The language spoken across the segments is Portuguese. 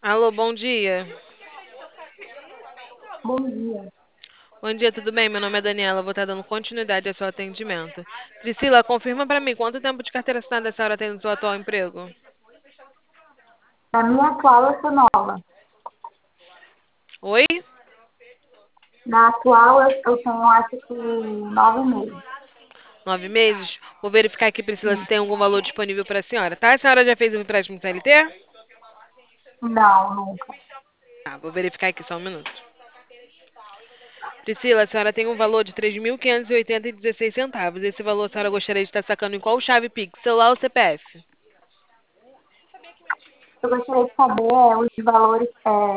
Alô, bom dia. Bom dia. Bom dia, tudo bem? Meu nome é Daniela, vou estar dando continuidade ao seu atendimento. Priscila, confirma pra mim quanto tempo de carteira assinada a senhora tem no seu atual emprego? Na minha atual, eu sou nova. Oi? Na atual, eu tenho, acho que, 9 meses. 9 meses? Vou verificar aqui, Priscila, se Sim. tem algum valor disponível para a senhora, tá? A senhora já fez o empréstimo CLT? Não, nunca. Tá, vou verificar aqui só um minuto. Priscila, a senhora tem um valor de 3.580,16 centavos. Esse valor a senhora gostaria de estar sacando em qual chave Pix? Celular ou CPF? Eu gostaria de saber os valores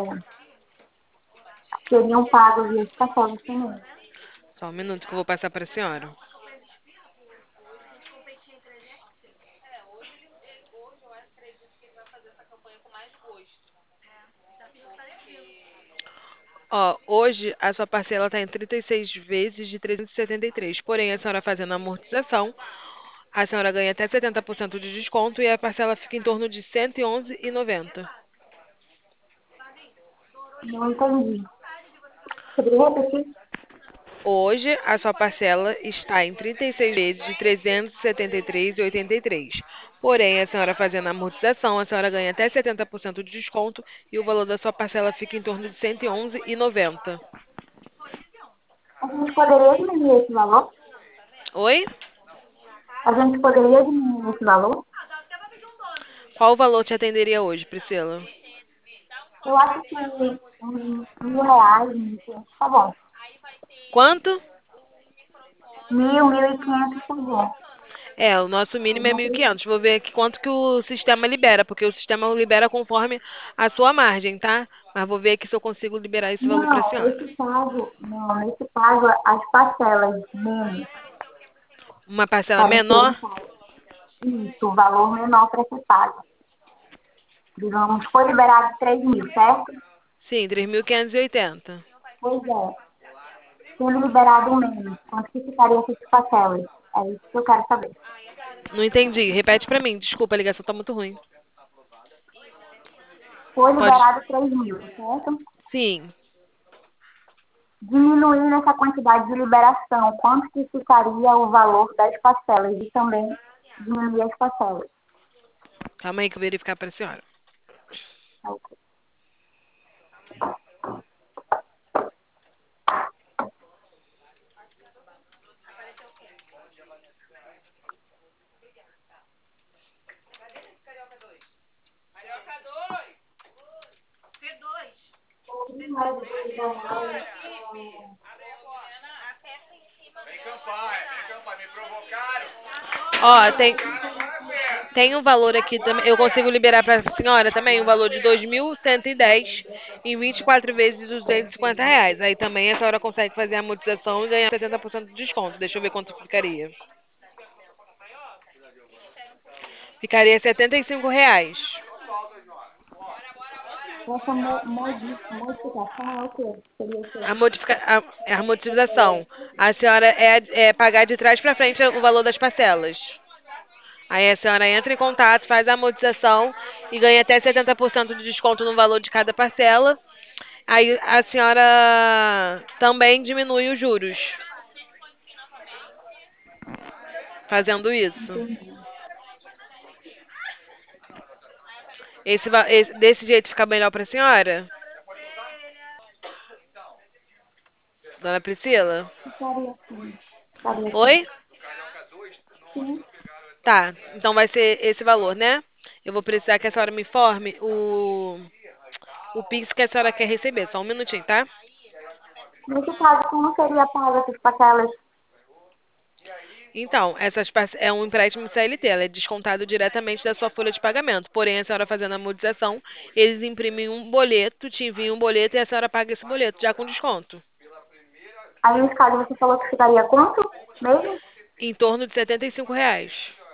que seriam pagos e as parcelas também. Só um minuto que eu vou passar para a senhora. Ó, hoje a sua parcela está em 36 vezes de 373. Porém, a senhora fazendo a amortização, a senhora ganha até 70% de desconto e a parcela fica em torno de 111,90. Não entendi. Poderia repetir? Hoje a sua parcela está em 36 vezes de 373,83. Porém, a senhora fazendo a amortização, a senhora ganha até 70% de desconto e o valor da sua parcela fica em torno de 111,90. A gente poderia diminuir esse valor? Oi? A gente poderia diminuir esse valor? Qual o valor te atenderia hoje, Priscila? Eu acho que uns R$ 1.000, 1.500, tá bom. Quanto? 1.000, 1.500, tá bom. É, o nosso Eu mínimo é não 1.500. preciso. Vou ver aqui quanto que o sistema libera, porque o sistema libera conforme a sua margem, tá? Mas vou ver aqui se eu consigo liberar esse valor para a Não, senhora. nesse caso, as parcelas menos Uma parcela para serem menor? pagas. Isso, o valor menor para ser pago. Digamos, foi liberado 3.000, certo? Sim, 3.580. Pois é. Sendo liberado menos, quanto que ficaria essas parcelas? É isso que eu quero saber. Não entendi. Repete para mim. Desculpa, a ligação tá muito ruim. Foi Pode? liberado 3.000, certo? Sim. Diminuindo essa quantidade de liberação, quanto que ficaria o valor das parcelas? E também diminuir as parcelas. Calma aí que eu vou verificar para a senhora. Ok. Ó, tem um valor aqui também. Eu consigo liberar para a senhora também um valor de 2.110 em 24 vezes de R$ 250. Aí também a senhora consegue fazer a amortização e ganhar 70% de desconto. Deixa eu ver quanto ficaria. Ficaria R$ 75. Essa modificação é o quê? Seria o quê? A amortização. A senhora é pagar de trás para frente o valor das parcelas. Aí a senhora entra em contato, faz a amortização e ganha até 70% de desconto no valor de cada parcela. Aí a senhora também diminui os juros fazendo isso. Entendi. Desse jeito fica melhor para a senhora, dona Priscila? Ficaria assim. Ficaria assim. Oi? Sim. Tá, então vai ser esse valor, né? Eu vou precisar que a senhora me informe o Pix que a senhora quer receber. Só um minutinho, tá? Nesse caso, como seria pago essas parcelas? Então, é um empréstimo CLT, ela é descontado diretamente da sua folha de pagamento. Porém, a senhora fazendo a amortização, eles imprimem um boleto, te enviam um boleto e a senhora paga esse boleto, já com desconto. Aí, nesse caso, você falou que ficaria quanto mesmo? Em torno de R$ 75.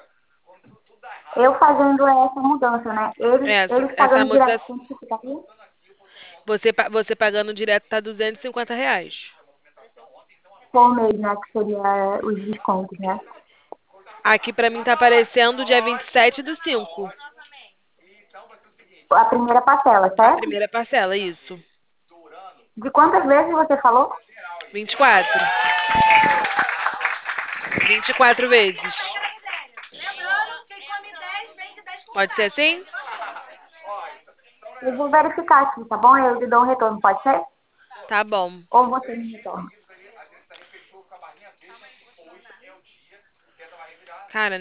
Eu fazendo essa mudança, né? Eles, Essa, eles essa pagando direto, amortização, quanto que ficaria? você pagando direto tá R$ 250. Por mês, né? Que seria os descontos, né? Aqui pra mim tá aparecendo dia 27/5. A primeira parcela, A certo? primeira parcela, isso. De quantas vezes você falou? 24. 24 vezes. Pode ser assim? Eu vou verificar aqui, tá bom? Eu lhe dou um retorno, pode ser? Tá bom. Ou você me retorna? Cara,